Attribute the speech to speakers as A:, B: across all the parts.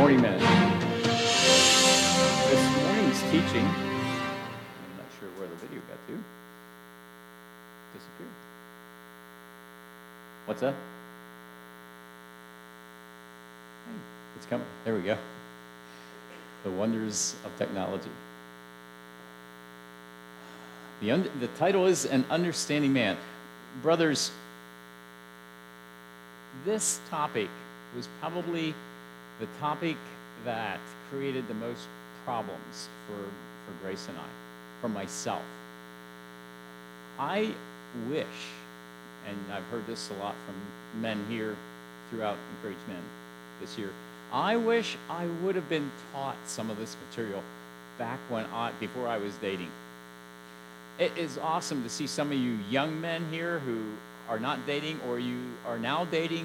A: morning, men. This morning's teaching, I'm not sure where the video got to. Disappeared. What's that? Hey, it's coming. There we go. The wonders of technology. The title is An Understanding Man. Brothers, this topic was probably the topic that created the most problems for Grace and I, for myself. I wish, and I've heard this a lot from men here throughout Encourage Men this year, I wish I would have been taught some of this material back before I was dating. It is awesome to see some of you young men here who are not dating or you are now dating.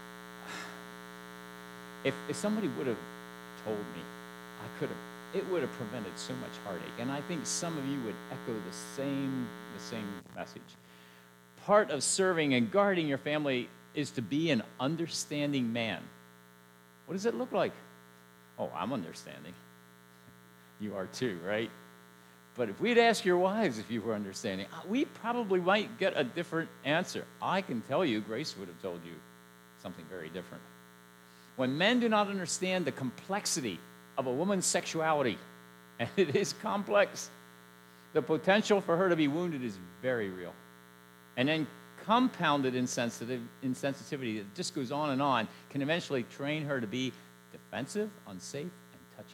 A: If somebody would have told me, it would have prevented so much heartache. And I think some of you would echo the same message. Part of serving and guarding your family is to be an understanding man. What does it look like? Oh, I'm understanding. You are too, right? But if we'd ask your wives if you were understanding, we probably might get a different answer. I can tell you, Grace would have told you something very different. When men do not understand the complexity of a woman's sexuality, and it is complex, the potential for her to be wounded is very real. And then compounded insensitivity that just goes on and on can eventually train her to be defensive, unsafe, and touchy.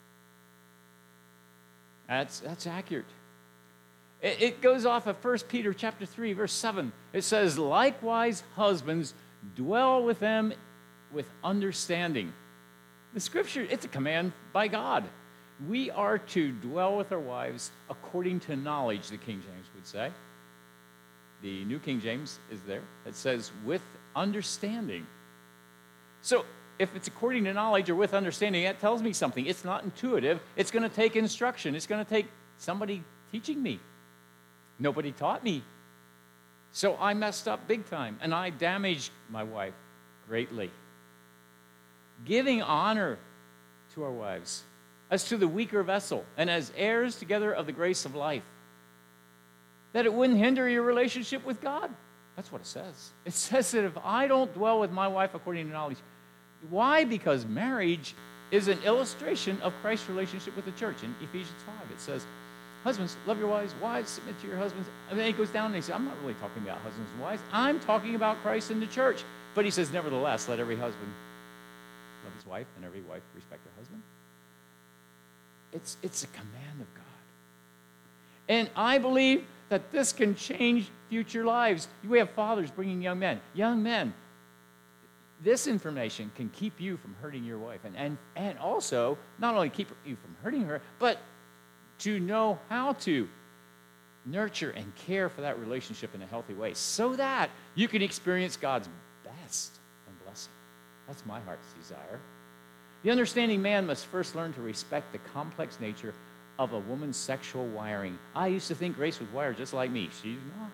A: That's accurate. It goes off of 1 Peter chapter 3, verse 7. It says, likewise, husbands, dwell with them with understanding. The scripture, it's a command by God. We are to dwell with our wives according to knowledge, the King James would say. The New King James is there. It says, with understanding. So, if it's according to knowledge or with understanding, that tells me something. It's not intuitive. It's going to take instruction. It's going to take somebody teaching me. Nobody taught me. So I messed up big time, and I damaged my wife greatly. Giving honor to our wives as to the weaker vessel and as heirs together of the grace of life. That it wouldn't hinder your relationship with God. That's what it says. It says that if I don't dwell with my wife according to knowledge, why? Because marriage is an illustration of Christ's relationship with the church. In Ephesians 5, it says, husbands, love your wives. Wives, submit to your husbands. And then he goes down and he says, I'm not really talking about husbands and wives. I'm talking about Christ and the church. But he says, nevertheless, let every husband love his wife and every wife respect her husband. It's a command of God. And I believe that this can change future lives. We have fathers bringing young men. Young men, this information can keep you from hurting your wife. And also, not only keep you from hurting her, but to know how to nurture and care for that relationship in a healthy way so that you can experience God's best and blessing. That's my heart's desire. The understanding man must first learn to respect the complex nature of a woman's sexual wiring. I used to think Grace was wired just like me. She's not.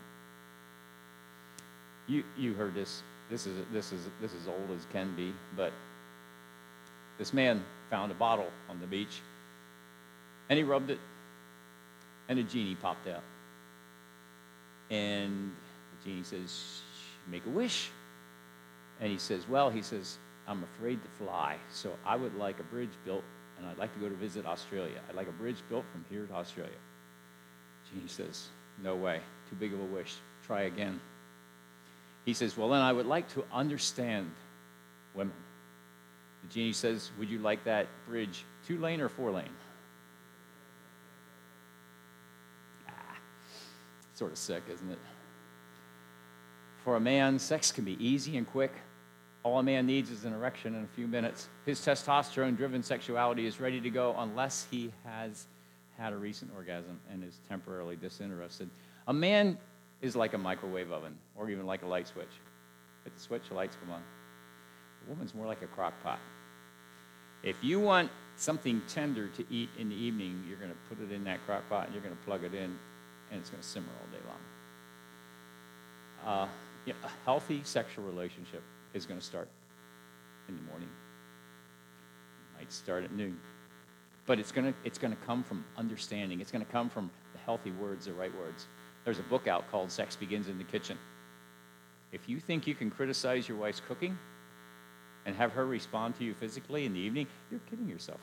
A: You heard this. This is old as can be, but this man found a bottle on the beach, and he rubbed it, and a genie popped out. And the genie says, make a wish. And he says, I'm afraid to fly, so I would like a bridge built, and I'd like to go to visit Australia. I'd like a bridge built from here to Australia. Genie says, no way, too big of a wish. Try again. He says, well, then I would like to understand women. The genie says, would you like that bridge 2-lane or 4-lane? Sort of sick, isn't it? For a man, sex can be easy and quick. All a man needs is an erection in a few minutes. His testosterone-driven sexuality is ready to go unless he has had a recent orgasm and is temporarily disinterested. A man is like a microwave oven or even like a light switch. Hit the switch, the lights come on. A woman's more like a crock pot. If you want something tender to eat in the evening, you're going to put it in that crock pot and you're going to plug it in, and it's going to simmer all day long. A healthy sexual relationship is going to start in the morning, might start at noon. But it's gonna come from understanding. It's gonna come from the healthy words, the right words. There's a book out called Sex Begins in the Kitchen. If you think you can criticize your wife's cooking and have her respond to you physically in the evening, you're kidding yourself.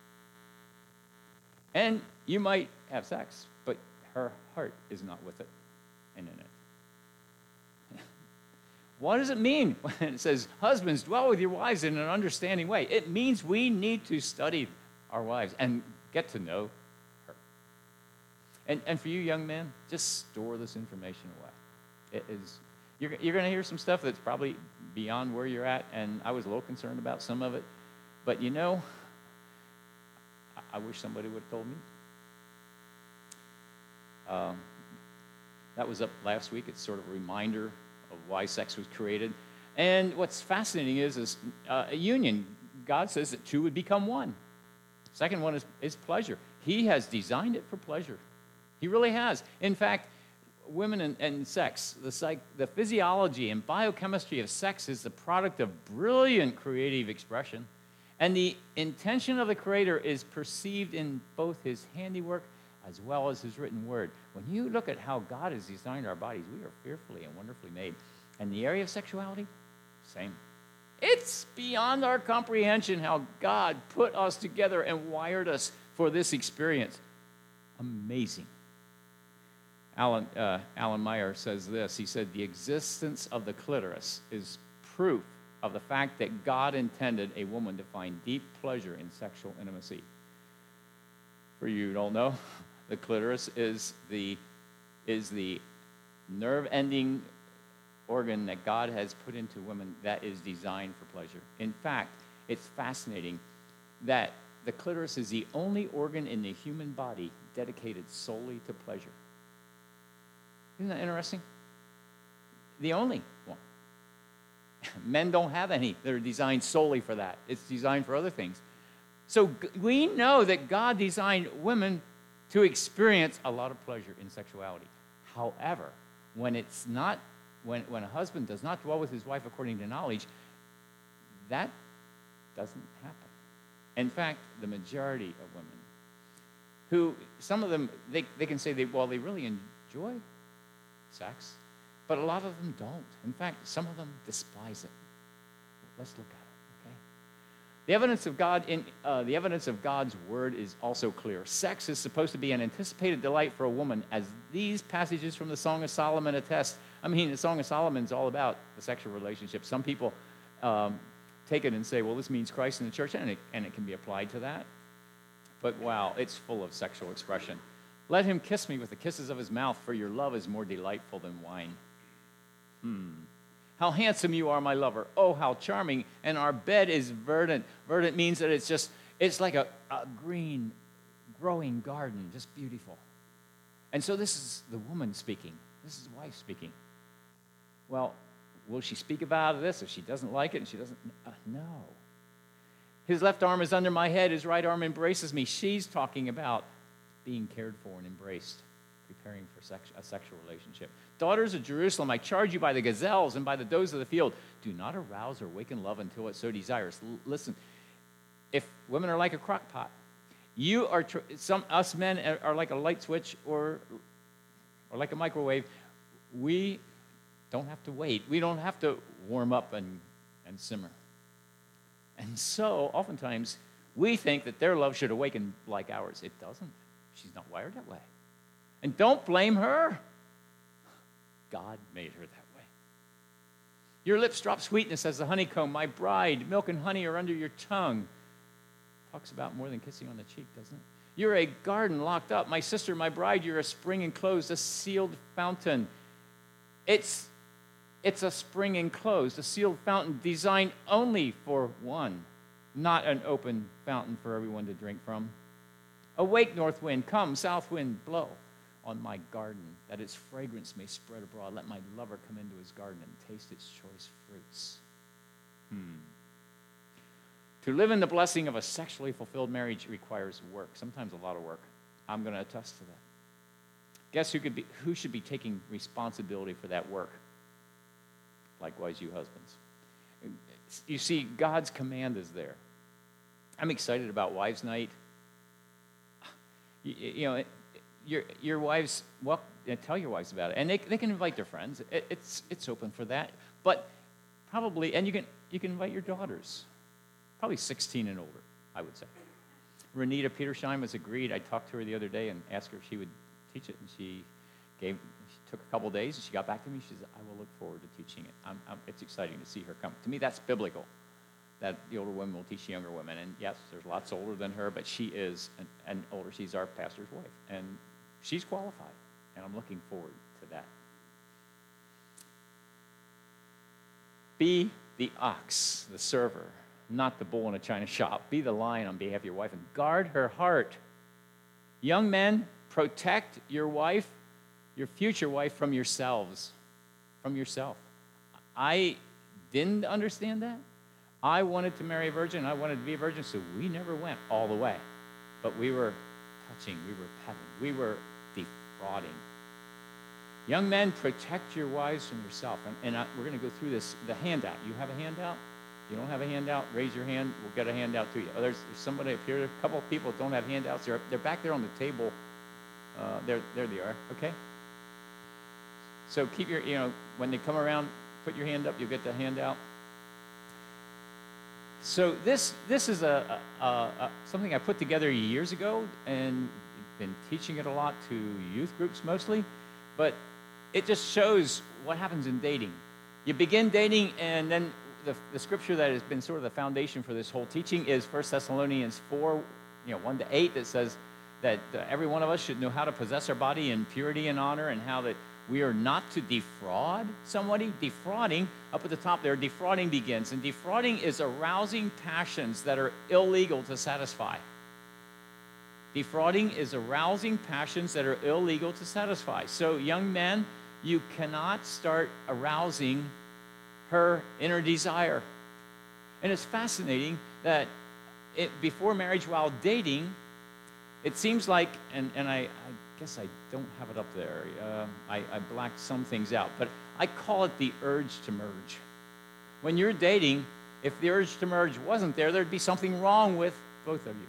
A: And you might have sex, but her heart is not with it and in it. What does it mean when it says, husbands, dwell with your wives in an understanding way? It means we need to study our wives and get to know her. And for you young men, just store this information away. You're going to hear some stuff that's probably beyond where you're at, and I was a little concerned about some of it. But I wish somebody would have told me. That was up last week. It's sort of a reminder of why sex was created. And what's fascinating is a union. God says that two would become one. Second one is pleasure. He has designed it for pleasure. He really has. In fact, women and sex, the physiology and biochemistry of sex is the product of brilliant creative expression. And the intention of the Creator is perceived in both his handiwork as well as his written word. When you look at how God has designed our bodies, we are fearfully and wonderfully made. And the area of sexuality, same. It's beyond our comprehension how God put us together and wired us for this experience. Amazing. Alan Meyer says this. He said, the existence of the clitoris is proof of the fact that God intended a woman to find deep pleasure in sexual intimacy. For you who don't know, the clitoris is the nerve-ending organ that God has put into women that is designed for pleasure. In fact, it's fascinating that the clitoris is the only organ in the human body dedicated solely to pleasure. Isn't that interesting? The only one. Men don't have any that are designed solely for that. It's designed for other things. So we know that God designed women to experience a lot of pleasure in sexuality. However, when a husband does not dwell with his wife according to knowledge, that doesn't happen. In fact, the majority of women who, some of them, they can say they really enjoy sex, but a lot of them don't. In fact, some of them despise it. Let's look at it, okay? The evidence of God's word is also clear. Sex is supposed to be an anticipated delight for a woman, as these passages from the Song of Solomon attest. I mean, the Song of Solomon is all about the sexual relationship. Some people take it and say, well, this means Christ in the church, and it can be applied to that. But wow, it's full of sexual expression. Let him kiss me with the kisses of his mouth, for your love is more delightful than wine. How handsome you are, my lover. Oh, how charming. And our bed is verdant. Verdant means that it's like a green, growing garden, just beautiful. And so this is the woman speaking. This is the wife speaking. Well, will she speak about this if she doesn't like it and she doesn't? No. His left arm is under my head. His right arm embraces me. She's talking about being cared for and embraced, preparing for a sexual relationship. Daughters of Jerusalem, I charge you by the gazelles and by the does of the field, do not arouse or awaken love until it so desires. Listen, if women are like a crock pot, us men are like a light switch or like a microwave. We don't have to wait. We don't have to warm up and simmer. And so, oftentimes, we think that their love should awaken like ours. It doesn't. She's not wired that way. And don't blame her. God made her that way. Your lips drop sweetness as the honeycomb. My bride, milk and honey are under your tongue. Talks about more than kissing on the cheek, doesn't it? You're a garden locked up. My sister, my bride, you're a spring enclosed, a sealed fountain. It's a spring enclosed, a sealed fountain designed only for one, not an open fountain for everyone to drink from. Awake, north wind, come, south wind, blow on my garden, that its fragrance may spread abroad. Let my lover come into his garden and taste its choice fruits. To live in the blessing of a sexually fulfilled marriage requires work, sometimes a lot of work. I'm going to attest to that. Guess who should be taking responsibility for that work? Likewise, you husbands. You see, God's command is there. I'm excited about Wives' Night. You know, your wives, well, tell your wives about it, and they can invite their friends. It's open for that, but probably, and you can invite your daughters, probably 16 and older, I would say. Renita Petersheim has agreed. I talked to her the other day and asked her if she would teach it, and she took a couple days, and she got back to me. She said, "I will look forward to teaching it." It's exciting to see her come. To me, that's biblical, that the older women will teach the younger women. And yes, there's lots older than her, but she is an older. She's our pastor's wife, and she's qualified, and I'm looking forward to that. Be the ox, the server, not the bull in a china shop. Be the lion on behalf of your wife, and guard her heart. Young men, protect your wife, your future wife, from yourselves, from yourself. I didn't understand that. I wanted to marry a virgin. I wanted to be a virgin, so we never went all the way. But we were touching, we were petting, we were defrauding. Young men, protect your wives from yourself. And we're going to go through this, the handout. You have a handout? You don't have a handout? Raise your hand. We'll get a handout to you. Oh, there's somebody up here. A couple of people don't have handouts. They're back there on the table. There they are. Okay? So keep your, when they come around, put your hand up. You'll get the handout. So this is something I put together years ago and been teaching it a lot to youth groups mostly. But it just shows what happens in dating. You begin dating, and then the scripture that has been sort of the foundation for this whole teaching is 1 Thessalonians 4, 1-8, that says that every one of us should know how to possess our body in purity and honor, and how that we are not to defraud somebody. Defrauding, up at the top there, defrauding begins. And defrauding is arousing passions that are illegal to satisfy. Defrauding is arousing passions that are illegal to satisfy. So, young men, you cannot start arousing her inner desire. And it's fascinating that before marriage, while dating, it seems like, and I guess I don't have it up there. I blacked some things out, but I call it the urge to merge. When you're dating, if the urge to merge wasn't there, there'd be something wrong with both of you.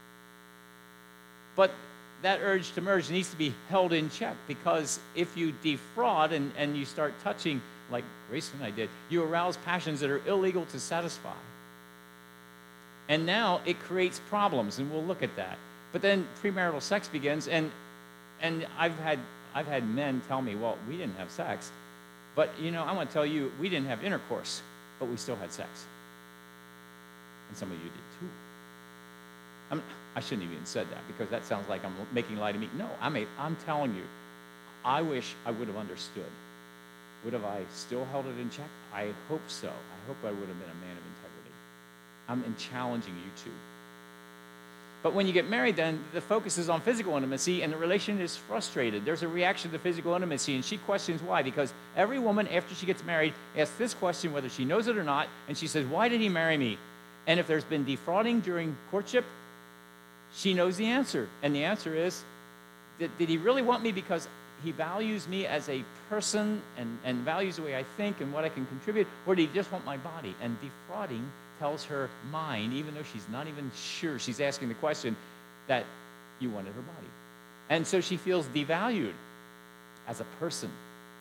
A: But that urge to merge needs to be held in check, because if you defraud and you start touching, like Grace and I did, you arouse passions that are illegal to satisfy. And now it creates problems, and we'll look at that. But then premarital sex begins, and I've had men tell me, well, we didn't have sex, but I want to tell you, we didn't have intercourse, but we still had sex. And some of you did too. I shouldn't have even said that, because that sounds like I'm making light of me. No, I'm telling you, I wish I would have understood. Would have I still held it in check? I hope so. I hope I would have been a man of integrity. I'm challenging you too. But when you get married, then the focus is on physical intimacy, and the relation is frustrated. There's a reaction to physical intimacy, and she questions why. Because every woman, after she gets married, asks this question, whether she knows it or not, and she says, why did he marry me? And if there's been defrauding during courtship, she knows the answer. And the answer is, did he really want me because he values me as a person and values the way I think and what I can contribute, or did he just want my body? And defrauding tells her mind, even though she's not even sure, she's asking the question, that you wanted her body. And so she feels devalued as a person.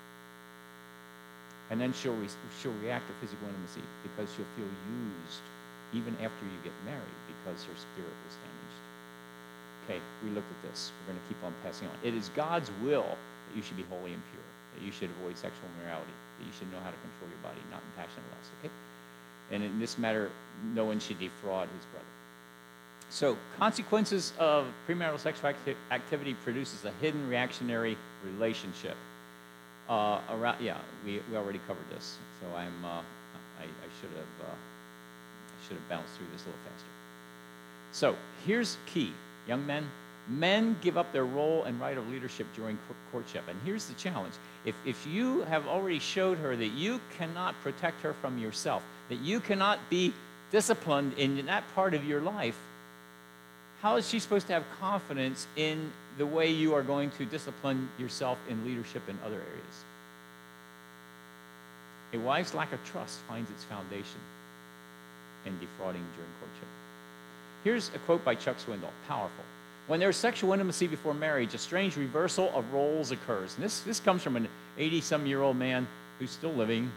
A: And then she'll react to physical intimacy, because she'll feel used even after you get married, because her spirit was damaged. Okay, we looked at this. We're going to keep on passing on. It is God's will that you should be holy and pure, that you should avoid sexual immorality, that you should know how to control your body, not in passion or lust, okay? And in this matter, no one should defraud his brother. So, consequences of premarital sexual activity produces a hidden reactionary relationship. We already covered this, so I should have bounced through this a little faster. So, here's key. Young men give up their role and right of leadership during courtship. And here's the challenge. If you have already showed her that you cannot protect her from yourself, that you cannot be disciplined in that part of your life, how is she supposed to have confidence in the way you are going to discipline yourself in leadership in other areas? A wife's lack of trust finds its foundation in defrauding during courtship. Here's a quote by Chuck Swindoll, powerful. When there's sexual intimacy before marriage, a strange reversal of roles occurs. And this comes from an 80-some-year-old man who's still living.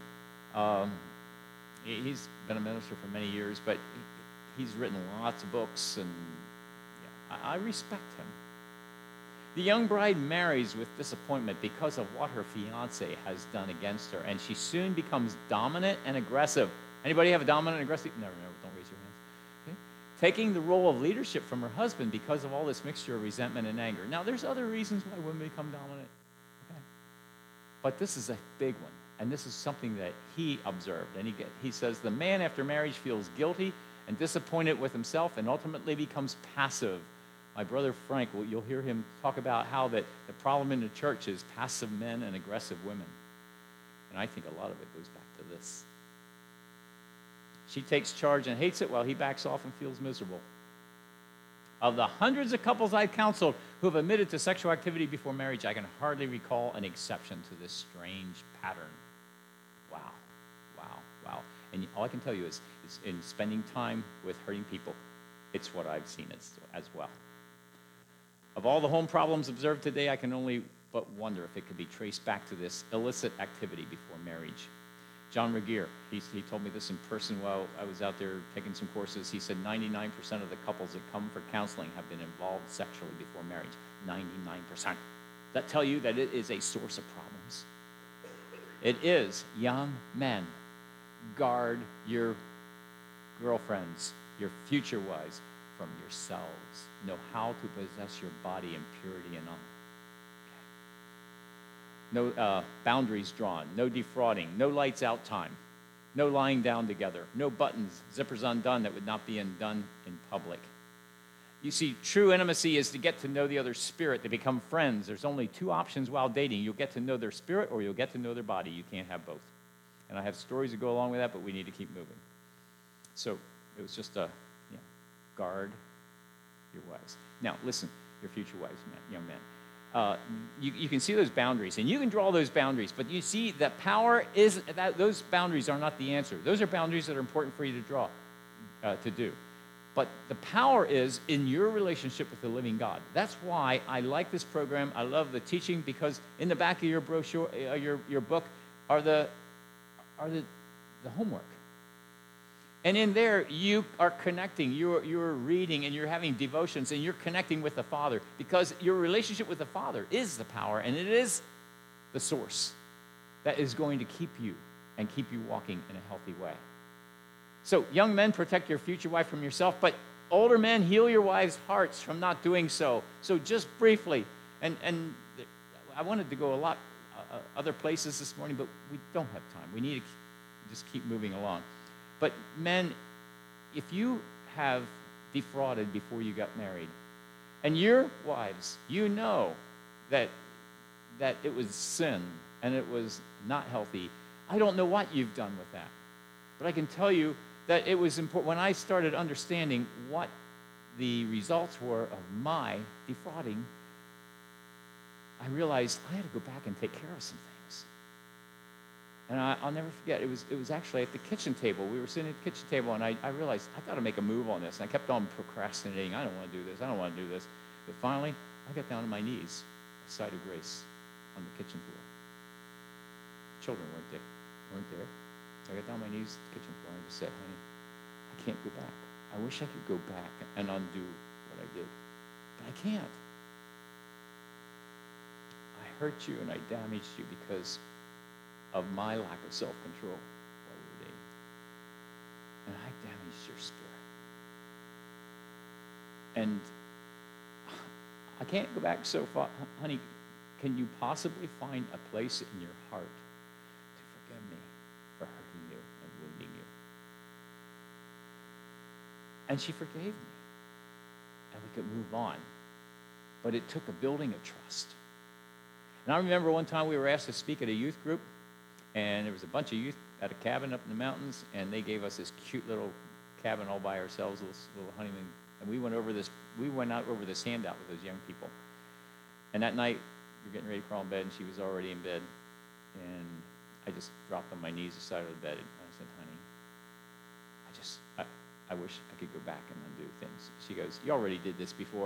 A: He's been a minister for many years, but he's written lots of books, and I respect him. The young bride marries with disappointment because of what her fiancé has done against her, and she soon becomes dominant and aggressive. Anybody have a dominant and aggressive? No, don't raise your hands. Okay? Taking the role of leadership from her husband because of all this mixture of resentment and anger. Now, there's other reasons why women become dominant, okay? But this is a big one, and this is something that he observed. And he says, the man after marriage feels guilty and disappointed with himself and ultimately becomes passive. My brother Frank, you'll hear him talk about how that the problem in the church is passive men and aggressive women. And I think a lot of it goes back to this. She takes charge and hates it while he backs off and feels miserable. Of the hundreds of couples I've counseled who have admitted to sexual activity before marriage, I can hardly recall an exception to this strange pattern. Wow. And all I can tell you is in spending time with hurting people, it's what I've seen as well. Of all the home problems observed today, I can only but wonder if it could be traced back to this illicit activity before marriage. John Regier, he told me this in person while I was out there taking some courses. He said 99% of the couples that come for counseling have been involved sexually before marriage. 99%. That tell you that it is a source of problems. It is. Young men, guard your girlfriends, your future wives, from yourselves. Know how to possess your body in purity and honor. Okay. No boundaries drawn, no defrauding, no lights out time, no lying down together, no buttons, zippers undone that would not be undone in public. You see, true intimacy is to get to know the other's spirit, to become friends. There's only two options while dating. You'll get to know their spirit or you'll get to know their body. You can't have both. And I have stories that go along with that, but we need to keep moving. So it was just guard your wives. Now, listen, your future wives, young men. You can see those boundaries, and you can draw those boundaries, but you see that power is that those boundaries are not the answer. Those are boundaries that are important for you to draw, to do. But the power is in your relationship with the living God. That's why I like this program. I love the teaching, because in the back of your brochure, your book, are the homework. And in there, you are connecting, you're reading, and you're having devotions, and you're connecting with the Father, because your relationship with the Father is the power, and it is the source that is going to keep you and keep you walking in a healthy way. So, young men, protect your future wife from yourself, but older men, heal your wives' hearts from not doing so. So just briefly, and I wanted to go a lot other places this morning, but we don't have time. We need to just keep moving along. But men, if you have defrauded before you got married, and your wives, you know that it was sin and it was not healthy, I don't know what you've done with that. But I can tell you that it was important. When I started understanding what the results were of my defrauding, I realized I had to go back and take care of some things. And I'll never forget, it was actually at the kitchen table. We were sitting at the kitchen table, and I realized, I got to make a move on this. And I kept on procrastinating. I don't want to do this. I don't want to do this. But finally, I got down on my knees, a sight of grace, on the kitchen floor. Children weren't there. I got down on my knees at the kitchen floor, and I just said, honey, I can't go back. I wish I could go back and undo what I did. But I can't. I hurt you and I damaged you because of my lack of self-control while we were dating. And I damaged your spirit. And I can't go back so far. Honey, can you possibly find a place in your heart to forgive me for hurting you and wounding you? And she forgave me. And we could move on. But it took a building of trust. And I remember one time we were asked to speak at a youth group, and there was a bunch of youth at a cabin up in the mountains, and they gave us this cute little cabin all by ourselves, little honeymoon. And we went out over this handout with those young people. And that night, we were getting ready to crawl in bed, and she was already in bed. And I just dropped on my knees beside her bed, and I said, honey, I I wish I could go back and undo things. She goes, you already did this before.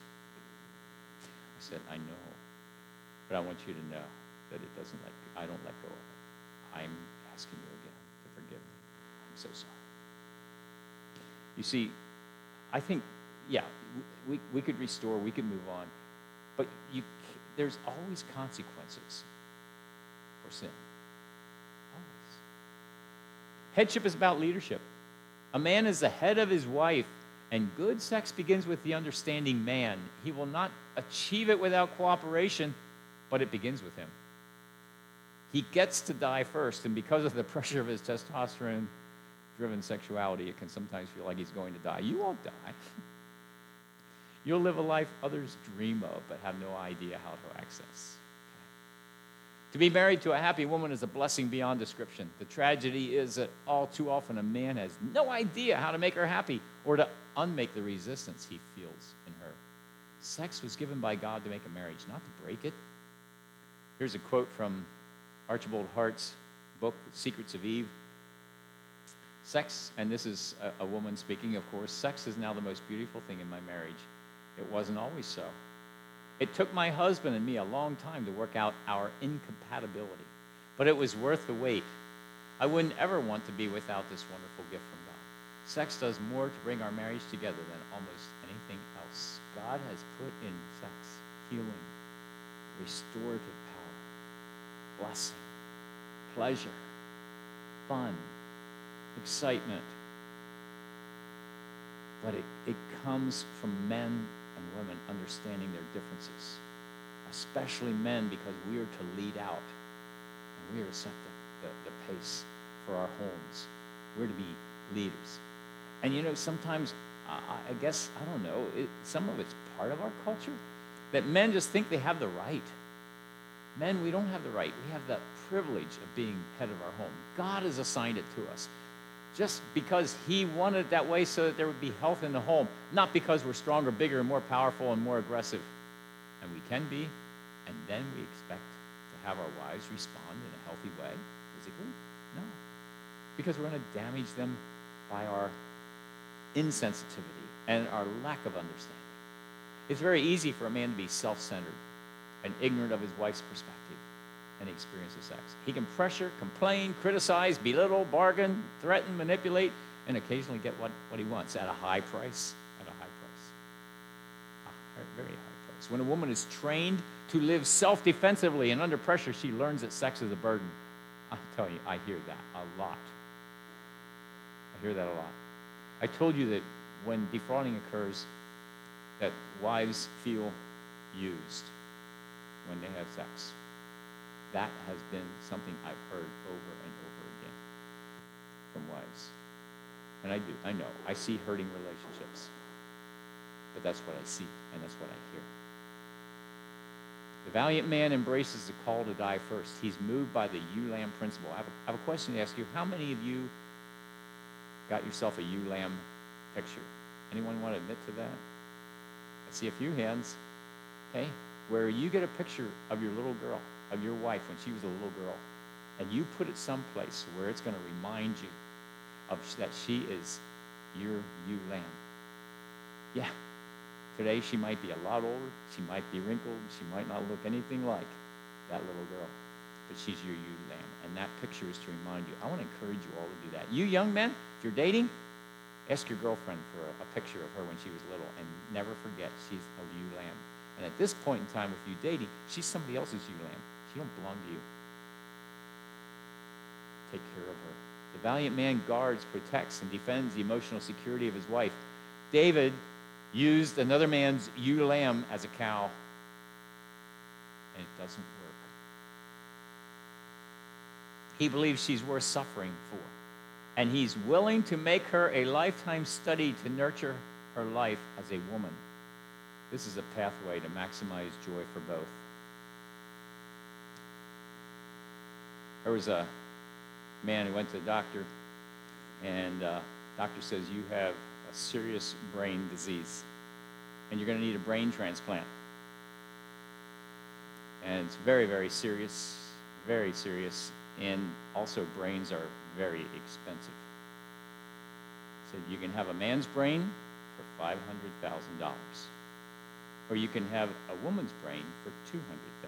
A: I said, I know, but I want you to know that I don't let go of it. I'm asking you again to forgive me. I'm so sorry. You see, I think, yeah, we could restore, we could move on, but there's always consequences for sin. Always. Headship is about leadership. A man is the head of his wife, and good sex begins with the understanding man. He will not achieve it without cooperation, but it begins with him. He gets to die first, and because of the pressure of his testosterone-driven sexuality, it can sometimes feel like he's going to die. You won't die. You'll live a life others dream of, but have no idea how to access. To be married to a happy woman is a blessing beyond description. The tragedy is that all too often a man has no idea how to make her happy or to unmake the resistance he feels in her. Sex was given by God to make a marriage, not to break it. Here's a quote from Archibald Hart's book, Secrets of Eve. Sex, and this is a woman speaking, of course, sex is now the most beautiful thing in my marriage. It wasn't always so. It took my husband and me a long time to work out our incompatibility, but it was worth the wait. I wouldn't ever want to be without this wonderful gift from God. Sex does more to bring our marriage together than almost anything else. God has put in sex healing, restorative power, blessing, pleasure, fun, excitement. But it comes from men and women understanding their differences, especially men, because we are to lead out and we are to set the pace for our homes. We're to be leaders. And sometimes, I guess, I don't know, some of it's part of our culture that men just think they have the right. Men, we don't have the right. We have the privilege of being head of our home. God has assigned it to us. Just because he wanted it that way so that there would be health in the home, not because we're stronger, bigger, and more powerful and more aggressive. And we can be, and then we expect to have our wives respond in a healthy way, physically? No. Because we're going to damage them by our insensitivity and our lack of understanding. It's very easy for a man to be self-centered and ignorant of his wife's perspective and the experience of sex. He can pressure, complain, criticize, belittle, bargain, threaten, manipulate, and occasionally get what he wants at a high price. At a high price. A very high price. When a woman is trained to live self-defensively and under pressure, she learns that sex is a burden. I'll tell you, I hear that a lot. I hear that a lot. I told you that when defrauding occurs, that wives feel used when they have sex. That has been something I've heard over and over again from wives. And I know, I see hurting relationships. But that's what I see, and that's what I hear. The valiant man embraces the call to die first. He's moved by the ewe lamb principle. I have a question to ask you. How many of you got yourself a ewe lamb picture? Anyone want to admit to that? I see a few hands. Okay? Where you get a picture of your little girl, of your wife when she was a little girl, and you put it someplace where it's going to remind you of that she is your ewe lamb. Yeah. Today she might be a lot older, she might be wrinkled, she might not look anything like that little girl, but she's your ewe lamb. And that picture is to remind you. I want to encourage you all to do that. You young men, if you're dating, ask your girlfriend for a picture of her when she was little, and never forget she's a ewe lamb. And at this point in time with you dating, she's somebody else's ewe lamb. She don't belong to you. Take care of her. The valiant man guards, protects, and defends the emotional security of his wife. David used another man's ewe lamb as a cow, and it doesn't work. He believes she's worth suffering for, and he's willing to make her a lifetime study to nurture her life as a woman. This is a pathway to maximize joy for both. There was a man who went to the doctor, and the doctor says, you have a serious brain disease, and you're going to need a brain transplant. And it's very, very serious, and also brains are very expensive. said, you can have a man's brain for $500,000, or you can have a woman's brain for $200,000.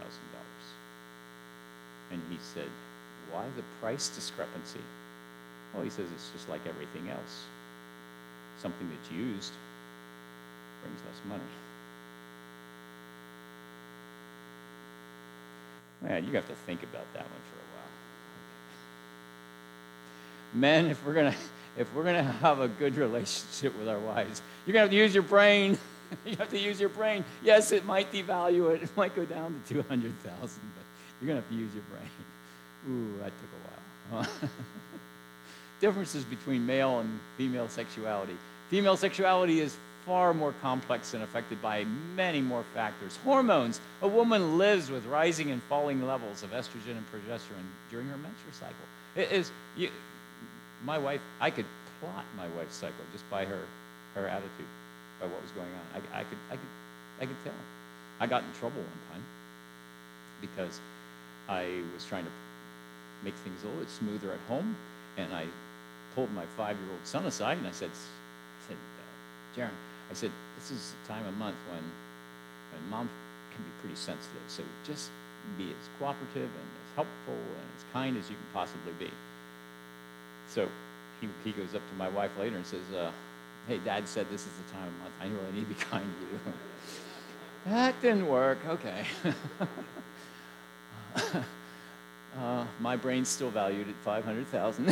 A: And he said, why the price discrepancy? Well, he says it's just like everything else. Something that's used brings less money. Man, you have to think about that one for a while. Men, if we're gonna have a good relationship with our wives, you're gonna have to use your brain. You have to use your brain. Yes, it might devalue it. It might go down to 200,000, but you're gonna have to use your brain. Ooh, that took a while. Differences between male and female sexuality. Female sexuality is far more complex and affected by many more factors. Hormones. A woman lives with rising and falling levels of estrogen and progesterone during her menstrual cycle. My wife, I could plot my wife's cycle just by her attitude, by what was going on. I could tell. I got in trouble one time because I was trying to make things a little bit smoother at home, and I pulled my 5-year-old son aside and I said, Jaron, I said, this is the time of month when mom can be pretty sensitive, so just be as cooperative and as helpful and as kind as you can possibly be. So he goes up to my wife later and says, hey, Dad said this is the time of month. I really need to be kind to you. That didn't work. Okay. My brain's still valued at $500,000.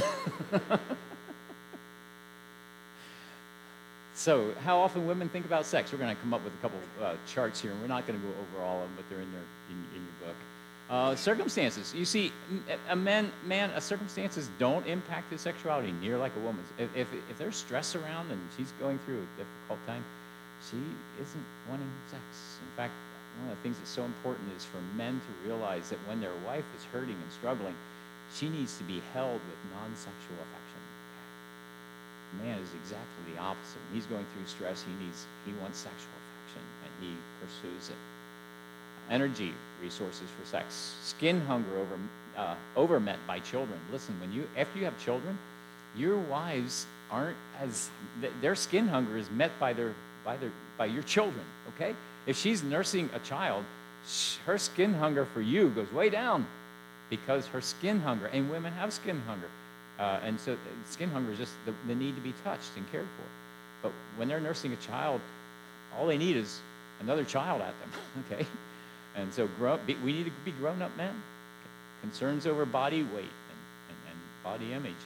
A: So, how often women think about sex? We're going to come up with a couple charts here, and we're not going to go over all of them, but they're in your book. Circumstances. You see, a circumstances don't impact his sexuality near like a woman's. If there's stress around and she's going through a difficult time, she isn't wanting sex. In fact, one of the things that's so important is for men to realize that when their wife is hurting and struggling, she needs to be held with non-sexual affection. Man is exactly the opposite. When he's going through stress, he wants sexual affection, and he pursues it. Energy resources for sex. Skin hunger overmet by children. Listen, after you have children, your wives aren't as their skin hunger is met by your children. Okay, if she's nursing a child, her skin hunger for you goes way down because her skin hunger, and women have skin hunger. And so skin hunger is just the need to be touched and cared for. But when they're nursing a child, all they need is another child at them, okay? And so we need to be grown-up men. Concerns over body weight and body image.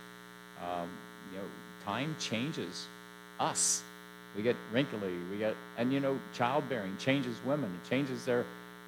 A: Time changes us. We get wrinkly. Childbearing changes women. It changes their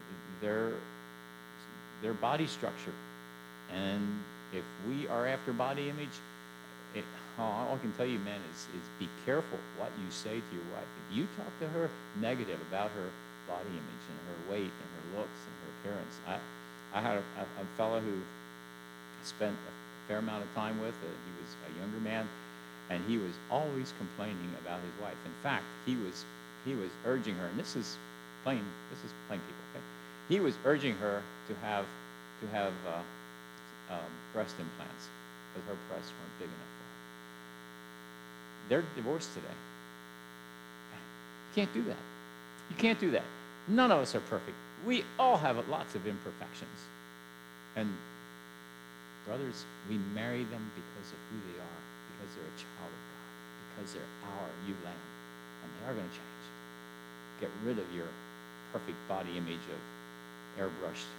A: body structure. And if we are after body image, all I can tell you, man, is be careful what you say to your wife. If you talk to her negative about her body image and her weight and her looks and her appearance, I had a fellow who spent a fair amount of time with. He was a younger man, and he was always complaining about his wife. In fact, he was urging her, and this is plain people. Okay, he was urging her to have breast implants because her breasts weren't big enough for her. They're divorced today. You can't do that. You can't do that. None of us are perfect. We all have lots of imperfections. And brothers, we marry them because of who they are, because they're a child of God, because they're our ewe lamb, and they are going to change. Get rid of your perfect body image of airbrushed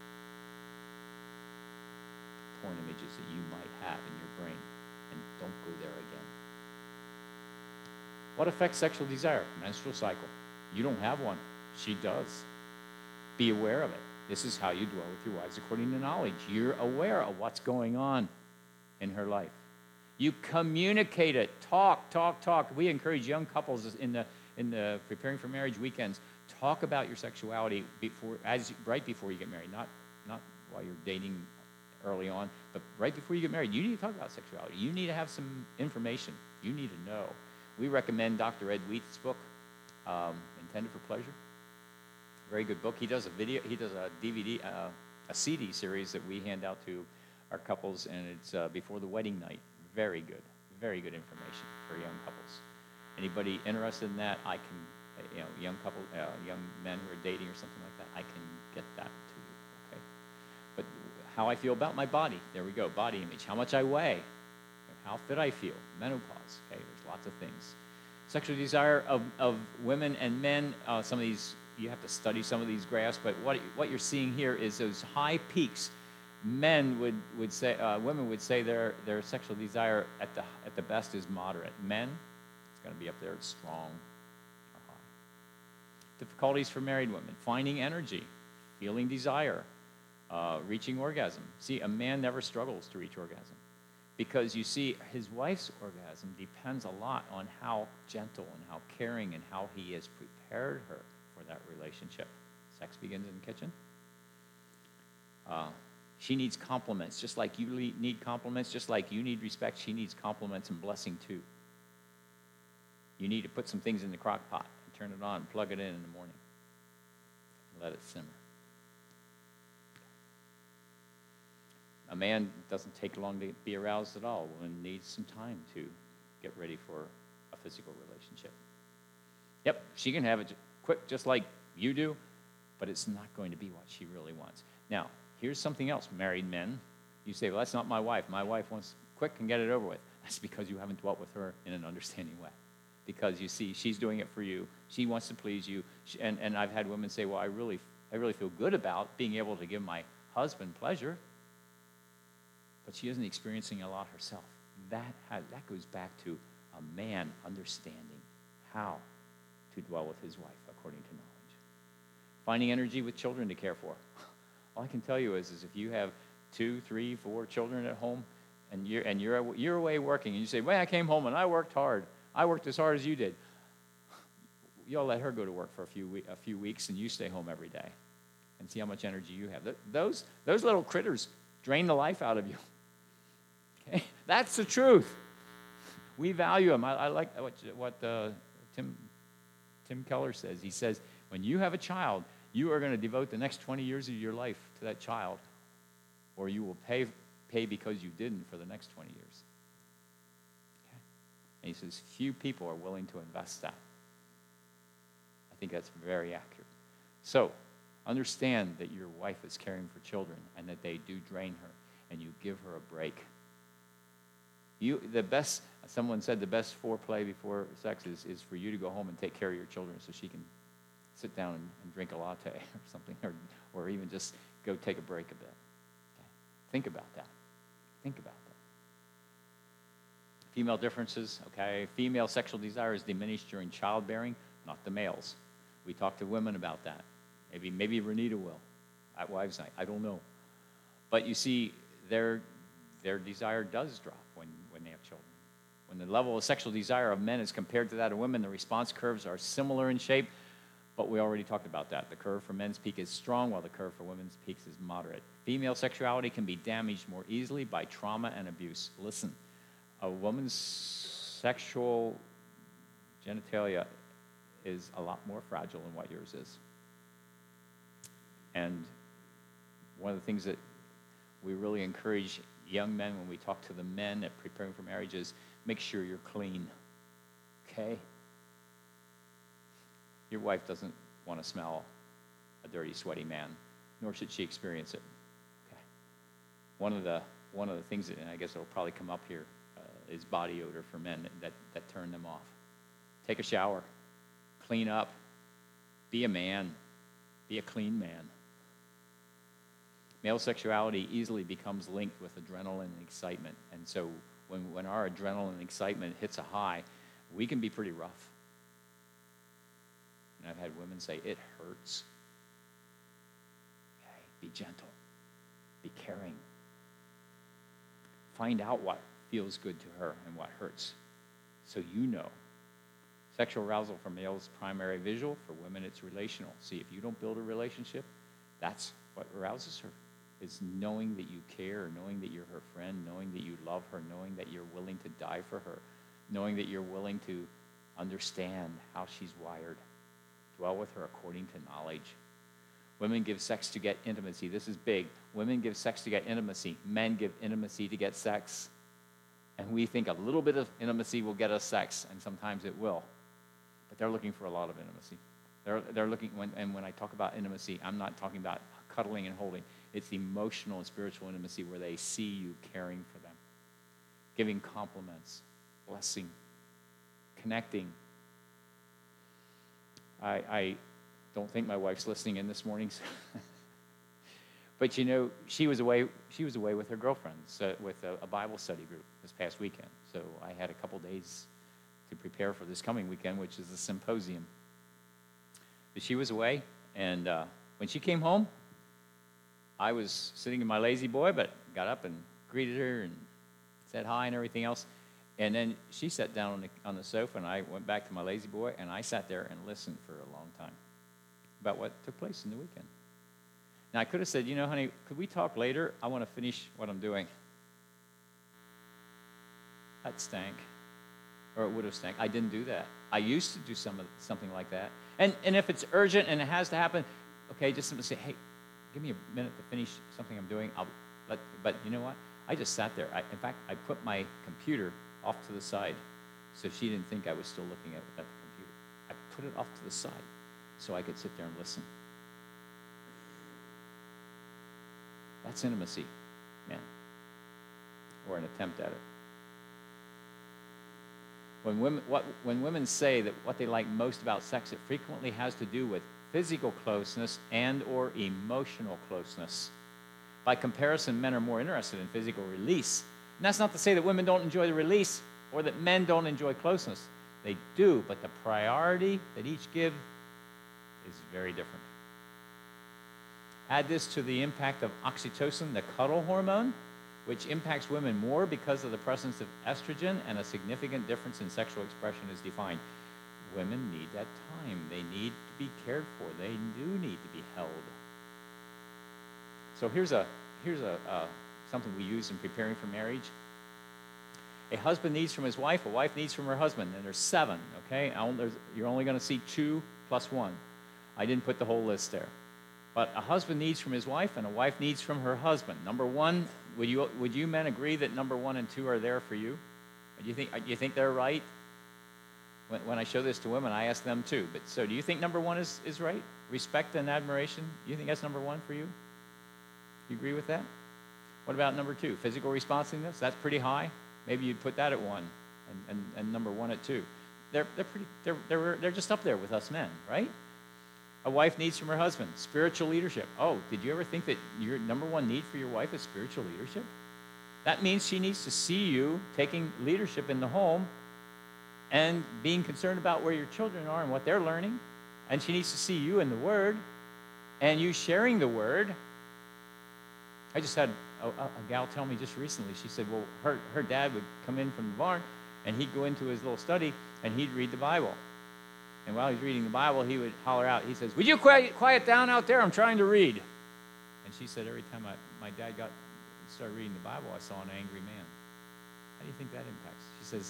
A: porn images that you might have in your brain, and don't go there again. What affects sexual desire? Menstrual cycle. You don't have one. She does. Be aware of it. This is how you dwell with your wives according to knowledge. You're aware of what's going on in her life. You communicate it. Talk. We encourage young couples in the preparing for marriage weekends. Talk about your sexuality right before you get married, not while you're dating early on, but right before you get married. You need to talk about sexuality. You need to have some information. You need to know. We recommend Dr. Ed Wheat's book, Intended for Pleasure. Very good book. He does a DVD, a CD series that we hand out to our couples, and it's before the wedding night. Very good. very good information for young couples. Anybody interested in that, I can, young men who are dating or something like that, I can get that to you, okay? But how I feel about my body, there we go, body image. How much I weigh, how fit I feel, menopause, okay? There's lots of things. Sexual desire of women and men, some of these, you have to study some of these graphs, but what you're seeing here is those high peaks. Men would say, women would say their sexual desire at the best is moderate. Men, it's going to be up there, it's strong or high. Difficulties for married women: finding energy, feeling desire, reaching orgasm. See, a man never struggles to reach orgasm because you see, his wife's orgasm depends a lot on how gentle and how caring and how he has prepared her for that relationship. Sex begins in the kitchen. She needs compliments, just like you need compliments, just like you need respect. She needs compliments and blessing too. You need to put some things in the crock pot and turn it on and plug it in the morning and let it simmer. A man doesn't take long to be aroused at all. A woman needs some time to get ready for a physical relationship. Yep, she can have it quick just like you do, but it's not going to be what she really wants. Now, here's something else, married men. You say, well, that's not my wife. My wife wants quick and get it over with. That's because you haven't dwelt with her in an understanding way. Because you see, she's doing it for you. She wants to please you. And I've had women say, well, I really feel good about being able to give my husband pleasure. But she isn't experiencing a lot herself. That goes back to a man understanding how to dwell with his wife according to knowledge. Finding energy with children to care for. All I can tell you is if you have 2, 3, 4 children at home, and you're away working, and you say, well, I came home and I worked hard. I worked as hard as you did. You'll let her go to work for a few weeks, and you stay home every day, and see how much energy you have. Those little critters drain the life out of you. Okay, that's the truth. We value them. I like what Tim Keller says. He says, when you have a child, you are going to devote the next 20 years of your life to that child, or you will pay because you didn't for the next 20 years. Okay? And he says, few people are willing to invest that. I think that's very accurate. So, understand that your wife is caring for children and that they do drain her, and you give her a break. Someone said the best foreplay before sex is for you to go home and take care of your children so she can sit down and drink a latte or something, or even just go take a break a bit. Okay? Think about that. Think about that. Female differences, okay? Female sexual desire is diminished during childbearing, not the males. We talked to women about that. Maybe Renita will at Wives' Night. I don't know. But you see, their desire does drop when they have children. When the level of sexual desire of men is compared to that of women, the response curves are similar in shape, but we already talked about that. The curve for men's peak is strong, while the curve for women's peaks is moderate. Female sexuality can be damaged more easily by trauma and abuse. Listen, a woman's sexual genitalia is a lot more fragile than what yours is. And one of the things that we really encourage young men when we talk to the men at preparing for marriage is make sure you're clean, okay? Your wife doesn't want to smell a dirty, sweaty man, nor should she experience it. Okay. One of the things that, and I guess it'll probably come up here, is body odor for men that turn them off. Take a shower, clean up, be a man, be a clean man. Male sexuality easily becomes linked with adrenaline and excitement, and so when our adrenaline and excitement hits a high, we can be pretty rough. And I've had women say, it hurts. Okay, be gentle. Be caring. Find out what feels good to her and what hurts, so you know. Sexual arousal for males is primary visual. For women, it's relational. See, if you don't build a relationship, that's what arouses her, is knowing that you care, knowing that you're her friend, knowing that you love her, knowing that you're willing to die for her, knowing that you're willing to understand how she's wired. Dwell with her according to knowledge. Women give sex to get intimacy. This is big. Women give sex to get intimacy. Men give intimacy to get sex. And we think a little bit of intimacy will get us sex, and sometimes it will. But they're looking for a lot of intimacy. They're looking, when I talk about intimacy, I'm not talking about cuddling and holding. It's emotional and spiritual intimacy where they see you caring for them, giving compliments, blessing, connecting. I don't think my wife's listening in this morning. But she was away with her girlfriends with a Bible study group this past weekend. So I had a couple days to prepare for this coming weekend, which is a symposium. But she was away, and when she came home, I was sitting in my lazy boy, but got up and greeted her and said hi and everything else. And then she sat down on the sofa, and I went back to my lazy boy, and I sat there and listened for a long time about what took place in the weekend. Now, I could have said, honey, could we talk later? I want to finish what I'm doing. That stank. Or it would have stank. I didn't do that. I used to do something like that. And if it's urgent and it has to happen, okay, just simply say, hey, give me a minute to finish something I'm doing. But you know what? I just sat there. In fact, I put my computer off to the side so she didn't think I was still looking at the computer. I put it off to the side so I could sit there and listen. That's intimacy, man, or an attempt at it. When women say that what they like most about sex, it frequently has to do with physical closeness and or emotional closeness. By comparison, men are more interested in physical release. And that's not to say that women don't enjoy the release or that men don't enjoy closeness. They do, but the priority that each give is very different. Add this to the impact of oxytocin, the cuddle hormone, which impacts women more because of the presence of estrogen, and a significant difference in sexual expression is defined. Women need that time. They need to be cared for. They do need to be held. So here's something we use in preparing for marriage. A husband needs from his wife, a wife needs from her husband, and there's 7, okay? You're only going to see 2 plus 1. I didn't put the whole list there. But a husband needs from his wife, and a wife needs from her husband. Number 1, would you men agree that number 1 and 2 are there for you? Do you think they're right? When I show this to women, I ask them too. But so, do you think number 1 is right? Respect and admiration. Do you think that's number 1 for you? You agree with that? What about number 2? Physical responsiveness. That's pretty high. Maybe you'd put that at 1, and number 1 at 2. They're just up there with us men, right? A wife needs from her husband spiritual leadership. Oh, did you ever think that your number 1 need for your wife is spiritual leadership? That means she needs to see you taking leadership in the home and being concerned about where your children are and what they're learning. And she needs to see you in the Word and you sharing the Word. I just had a gal tell me just recently, she said, well, her dad would come in from the barn and he'd go into his little study and he'd read the Bible. And while he's reading the Bible, he would holler out, he says, would you quiet down out there? I'm trying to read. And she said, every time my dad started reading the Bible, I saw an angry man. How do you think that impacts?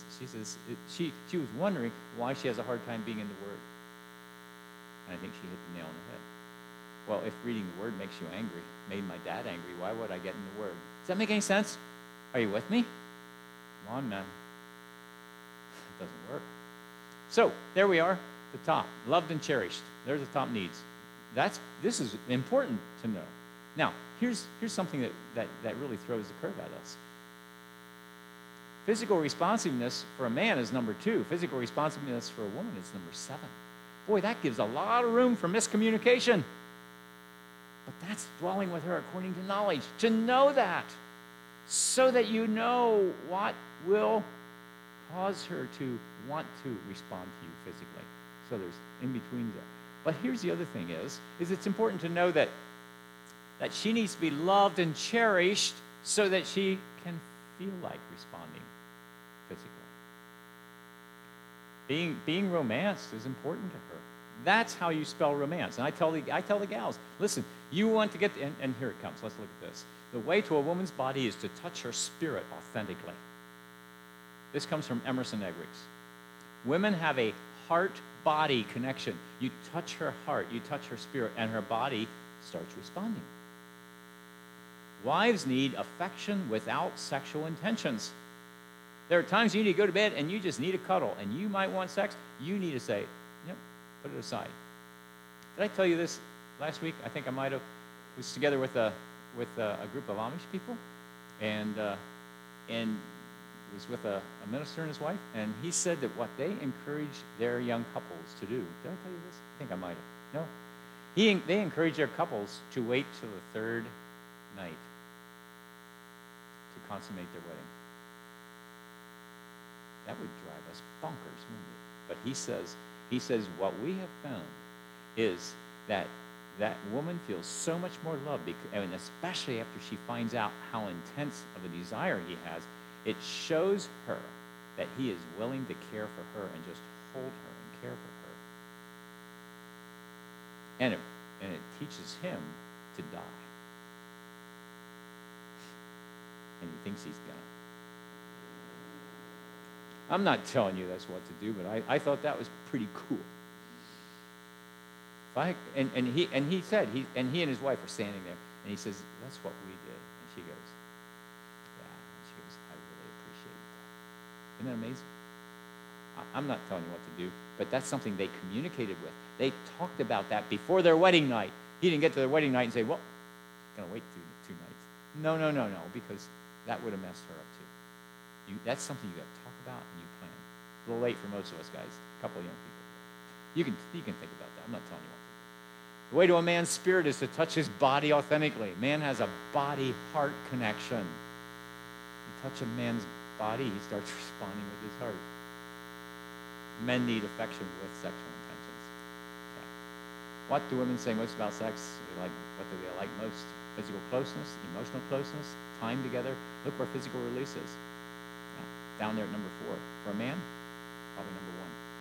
A: She was wondering why she has a hard time being in the Word. And I think she hit the nail on the head. Well, if reading the Word makes you angry, made my dad angry, why would I get in the Word? Does that make any sense? Are you with me? Come on, man. It doesn't work. So, there we are. The top, loved and cherished. There's the top needs. This is important to know. Now, here's something that really throws the curve at us. Physical responsiveness for a man is number 2. Physical responsiveness for a woman is number 7. Boy, that gives a lot of room for miscommunication. But that's dwelling with her according to knowledge. To know that, so that you know what will cause her to want to respond to you physically. So there's in-between there. But here's the other thing is it's important to know that she needs to be loved and cherished so that she can feel like responding physically. Being romanced is important to her. That's how you spell romance. And I tell the gals, listen, you want to get, and here it comes. Let's look at this. The way to a woman's body is to touch her spirit authentically. This comes from Emerson Eggerichs. Women have a heart-body connection. You touch her heart, you touch her spirit, and her body starts responding. Wives need affection without sexual intentions. There are times you need to go to bed and you just need a cuddle, and you might want sex. You need to say, yep, put it aside. Did I tell you this last week? I think I might have. Was together with a group of Amish people, and was with a minister and his wife, and he said that what they encourage their young couples to do. Did I tell you this? I think I might have. No. They encourage their couples to wait till the third night to consummate their wedding. That would drive us bonkers, wouldn't it? But he says what we have found is that woman feels so much more love, and especially after she finds out how intense of a desire he has, it shows her that he is willing to care for her and just hold her and care for her. And it teaches him to die. And he thinks he's gonna. I'm not telling you that's what to do, but I thought that was pretty cool. He said, he and his wife are standing there, and he says, that's what we did. And she goes, yeah. And she goes, I really appreciate that. Isn't that amazing? I'm not telling you what to do, but that's something they communicated with. They talked about that before their wedding night. He didn't get to their wedding night and say, well, I'm going to wait two nights. No, because that would have messed her up too. That's something you got to talk about and you plan. A little late for most of us guys, a couple of young people. You can think about that. I'm not telling you what to do. The way to a man's spirit is to touch his body authentically. Man has a body-heart connection. You touch a man's body, he starts responding with his heart. Men need affection with sexual intentions. Okay. What do women say most about sex? What do they like most? Physical closeness, emotional closeness, time together. Look where physical release is. Yeah. Down there at number 4. For a man, probably number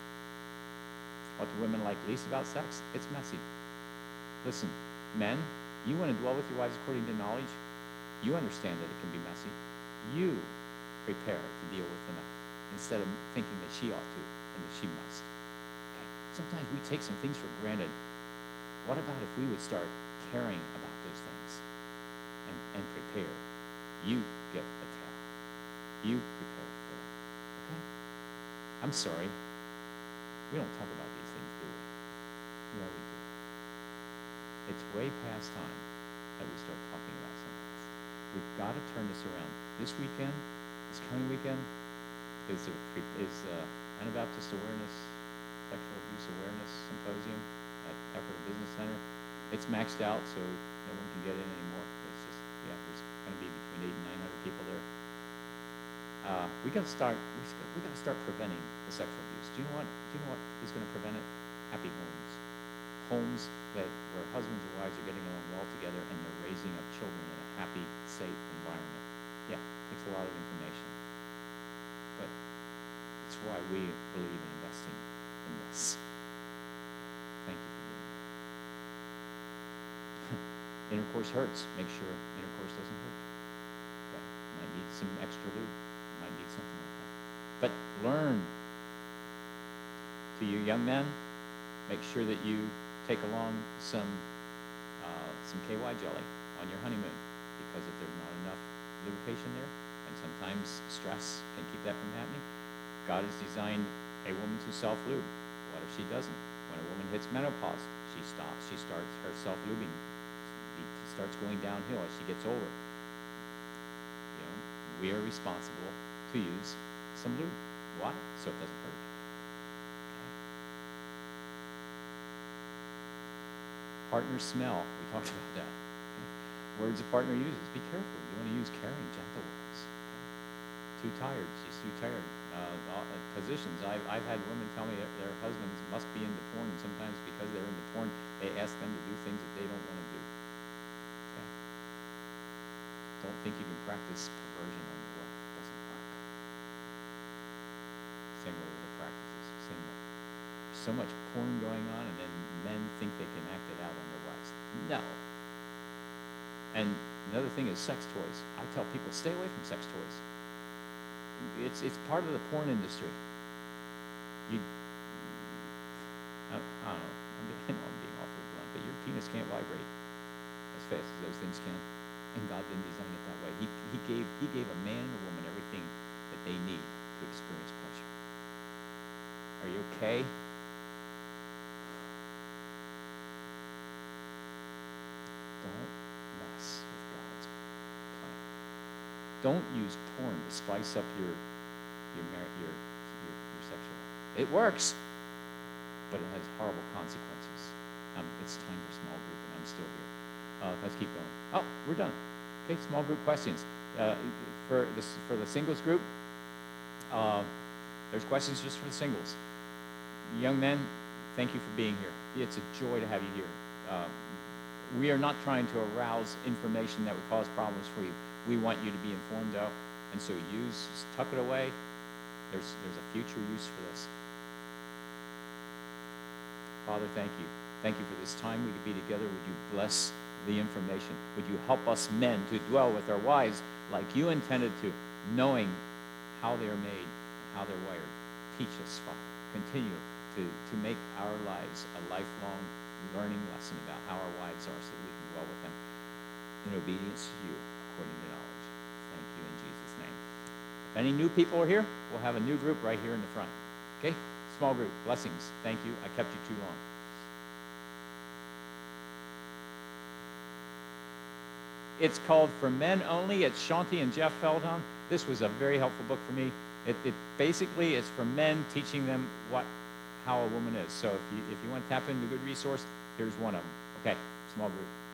A: 1. What do women like least about sex? It's messy. Listen, men, you want to dwell with your wives according to knowledge. You understand that it can be messy. You prepare to deal with enough instead of thinking that she ought to and that she must. Okay. Sometimes we take some things for granted. What about if we would start caring about those things and prepare? You get a towel. You prepare for that. Okay? I'm sorry. We don't talk about these things, do we? Yeah, we do. It's way past time that we start talking about some of this. We've got to turn this around. This weekend, this coming weekend, is Anabaptist Awareness, Sexual Abuse Awareness Symposium at Ephrata Business Center. It's maxed out, so no one can get in anymore. It's just, there's going to be between 800 and 900 people there. We got to start preventing the sexual abuse. Do you know what is going to prevent it? Happy homes. Homes where husbands and wives are getting along well together and they're raising up children in a happy, safe environment. Yeah, takes a lot of information. But it's why we believe in investing in this. Thank you for doing that. Intercourse hurts. Make sure intercourse doesn't hurt. Okay. Might need some extra lube. Might need something like that. But learn. To you young men, make sure that you take along some KY jelly on your honeymoon, because if there's not enough lubrication there, and sometimes stress can keep that from happening, God has designed a woman to self-lube. What if she doesn't? When a woman hits menopause, she stops. She starts her self-lubing. She starts going downhill as she gets older. We are responsible to use some lube. Why? So it doesn't hurt. Partner smell. We talked about that. Okay. Words a partner uses. Be careful. You want to use caring, gentle words. Okay. Too tired. She's too tired. Positions. I've had women tell me that their husbands must be into porn, and sometimes because they're into porn, they ask them to do things that they don't want to do. Okay. Don't think you can practice perversion on your wife. It doesn't work. Same way with the practices. Same way. There's so much porn going on, and then men think they can act it out on their wives. No. And another thing is sex toys. I tell people, stay away from sex toys. It's part of the porn industry. I don't know. I'm being awfully blunt, but your penis can't vibrate as fast as those things can, and God didn't design it that way. He gave a man and a woman everything that they need. to experience pleasure. Are you okay? Don't mess with God's plan. Don't use porn to spice up your sexual life. It works, but it has horrible consequences. It's time for small group, and I'm still here. Let's keep going. Oh, we're done. Okay, small group questions. For the singles group, there's questions just for the singles. Young men, thank you for being here. It's a joy to have you here. We are not trying to arouse information that would cause problems for you. We want you to be informed of, and so tuck it away. There's a future use for this. Father, thank you. Thank you for this time we could be together. Would you bless the information? Would you help us men to dwell with our wives like you intended to, knowing how they are made and how they're wired? Teach us, Father. Continue to make our lives a lifelong learning lesson about how our wives are so that we can dwell with them in obedience to you according to knowledge. Thank you in Jesus' name. If any new people are here, we'll have a new group right here in the front. Okay? Small group. Blessings. Thank you. I kept you too long. It's called For Men Only. It's Shanti and Jeff Feldhahn. This was a very helpful book for me. It basically is for men, teaching them how a woman is. So if you want to tap into a good resource, here's one of them. Okay, small group.